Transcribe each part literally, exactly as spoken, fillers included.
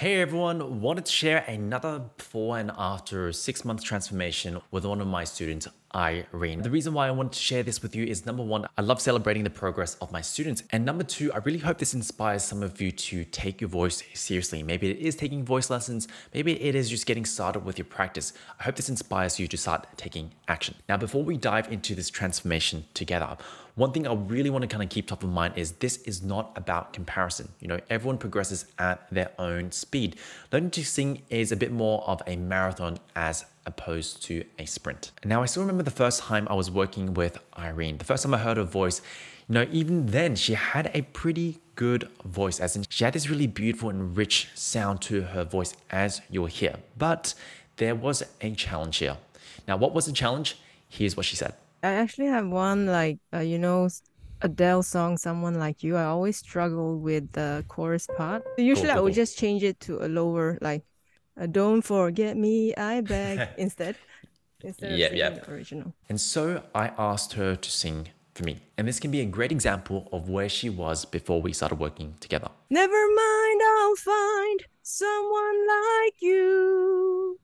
Hey everyone, wanted to share another before and after six month transformation with one of my students, Irene. The reason why I wanted to share this with you is number one, I love celebrating the progress of my students. And number two, I really hope this inspires some of you to take your voice seriously. Maybe it is taking voice lessons, maybe it is just getting started with your practice. I hope this inspires you to start taking action. Now, before we dive into this transformation together, one thing I really want to kind of keep top of mind is this is not about comparison. You know, everyone progresses at their own speed. Learning to sing is a bit more of a marathon as opposed to a sprint. Now, I still remember the first time I was working with Irene. The first time I heard her voice, you know, even then she had a pretty good voice, as in she had this really beautiful and rich sound to her voice, as you'll hear. But there was a challenge here. Now, what was the challenge? Here's what she said. I actually have one like uh, you know Adele song "Someone Like You." I always struggle with the chorus part. Cool, Usually, I cool, would cool. just change it to a lower like uh, "Don't forget me, I beg" instead instead of Yep, singing yep. the original. And so I asked her to sing for me. And this can be a great example of where she was before we started working together. Never mind, I'll find someone like you.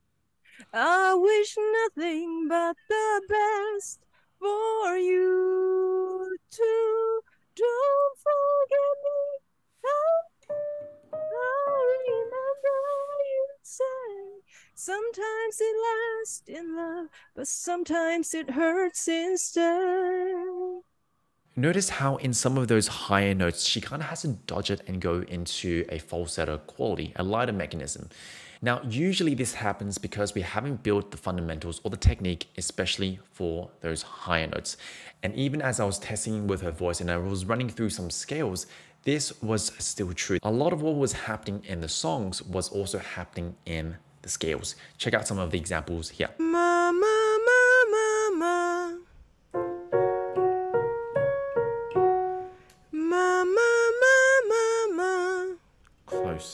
I wish nothing but the best for you too. Don't forget me. I'll, I'll remember you say. Sometimes it lasts in love, but sometimes it hurts instead. Notice how in some of those higher notes, she kind of has to dodge it and go into a falsetto quality, a lighter mechanism. Now, usually this happens because we haven't built the fundamentals or the technique, especially for those higher notes. And even as I was testing with her voice and I was running through some scales, this was still true. A lot of what was happening in the songs was also happening in the scales. Check out some of the examples here. Ma, ma, ma, ma, ma. Ma, ma, ma, ma, ma. Close.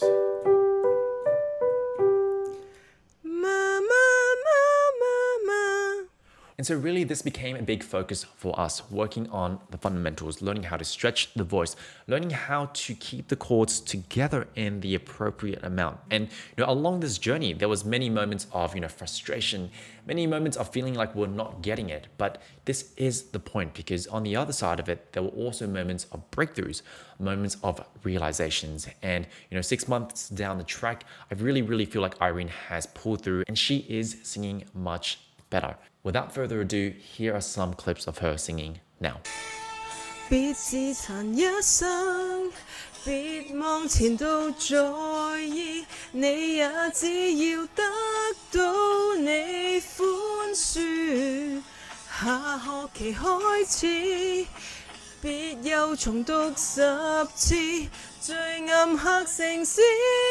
Ma, ma, ma, ma, ma. And so really this became a big focus for us, working on the fundamentals, learning how to stretch the voice, learning how to keep the chords together in the appropriate amount. And you know, along this journey, there was many moments of you know frustration, many moments of feeling like we're not getting it. But this is the point, because on the other side of it, there were also moments of breakthroughs, moments of realizations. And you know, six months down the track, I really, really feel like Irene has pulled through and she is singing much better. Without further ado, here are some clips of her singing now. 別自殘一生，別望前度在意，你也只要得到你寬恕。下學期開始，別又重讀十次最暗黑城市。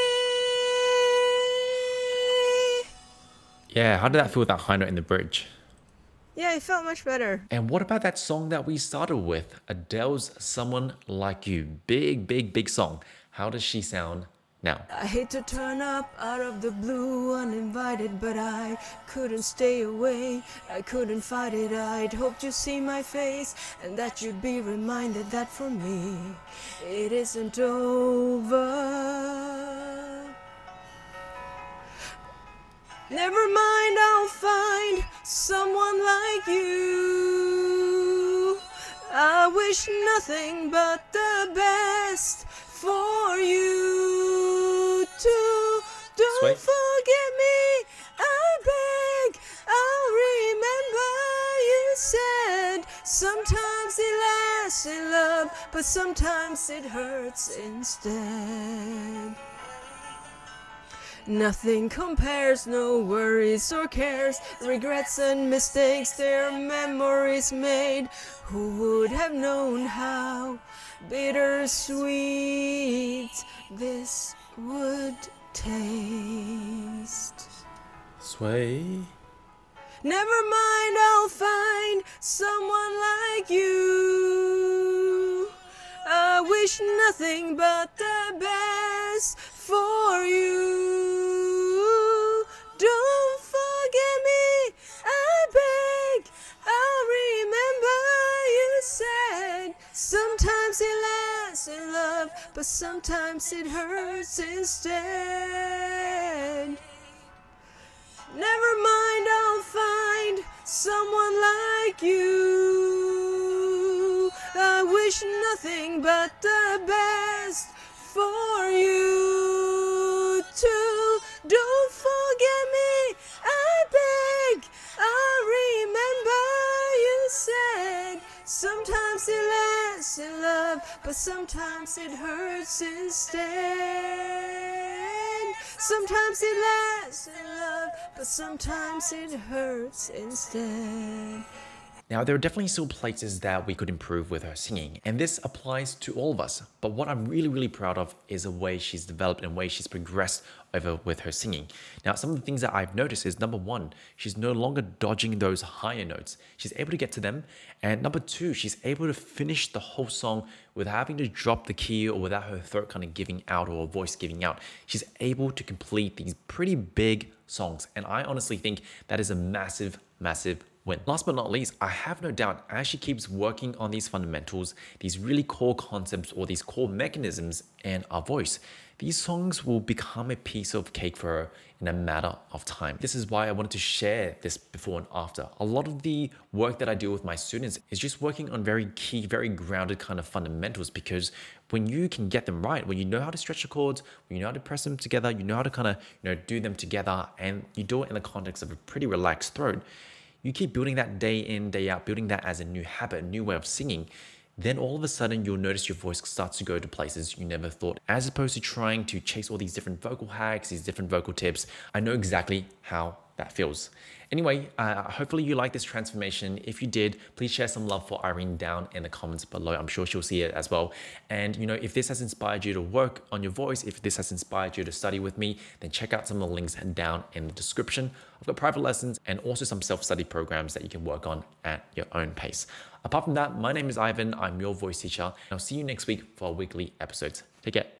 Yeah, how did that feel with that high note in the bridge? Yeah, it felt much better. And what about that song that we started with? Adele's Someone Like You. Big, big, big song. How does she sound now? I hate to turn up out of the blue uninvited, but I couldn't stay away. I couldn't fight it. I'd hoped you'd see my face and that you'd be reminded that for me it isn't over. Never mind, I'll find someone like you. I wish nothing but the best for you too. Don't Sweet. forget me, I beg. I'll remember you said. Sometimes it lasts in love, but sometimes it hurts instead. Nothing compares, no worries or cares, regrets and mistakes, their memories made. Who would have known how bittersweet this would taste? Sway. Never mind, I'll find someone like you. I wish nothing but the best for you. Don't forget me, I beg. I'll remember you said. Sometimes it lasts in love, but but sometimes it hurts instead. Never mind, I'll find someone like you. I wish nothing but the best for you too. Don't forget me, I beg. I remember you said sometimes it lasts in love, but sometimes it hurts instead. Sometimes it lasts in love, but sometimes it hurts instead. Now, there are definitely still places that we could improve with her singing, and this applies to all of us. But what I'm really, really proud of is the way she's developed and the way she's progressed over with her singing. Now, some of the things that I've noticed is number one, she's no longer dodging those higher notes. She's able to get to them. And number two, she's able to finish the whole song without having to drop the key or without her throat kind of giving out or her voice giving out. She's able to complete these pretty big songs. And I honestly think that is a massive, massive win. Last but not least, I have no doubt as she keeps working on these fundamentals, these really core concepts or these core mechanisms in our voice, these songs will become a piece of cake for her in a matter of time. This is why I wanted to share this before and after. A lot of the work that I do with my students is just working on very key, very grounded kind of fundamentals, because when you can get them right, when you know how to stretch the chords, when you know how to press them together, you know how to kind of, you know, do them together, and you do it in the context of a pretty relaxed throat, you keep building that day in, day out, building that as a new habit, a new way of singing, then all of a sudden you'll notice your voice starts to go to places you never thought. As opposed to trying to chase all these different vocal hacks, these different vocal tips, I know exactly how that feels. Anyway, uh, hopefully you like this transformation. If you did, please share some love for Irene down in the comments below. I'm sure she'll see it as well. And you know, if this has inspired you to work on your voice, if this has inspired you to study with me, then check out some of the links down in the description. I've got private lessons and also some self-study programs that you can work on at your own pace. Apart from that, my name is Ivan. I'm your voice teacher. And I'll see you next week for our weekly episodes. Take care.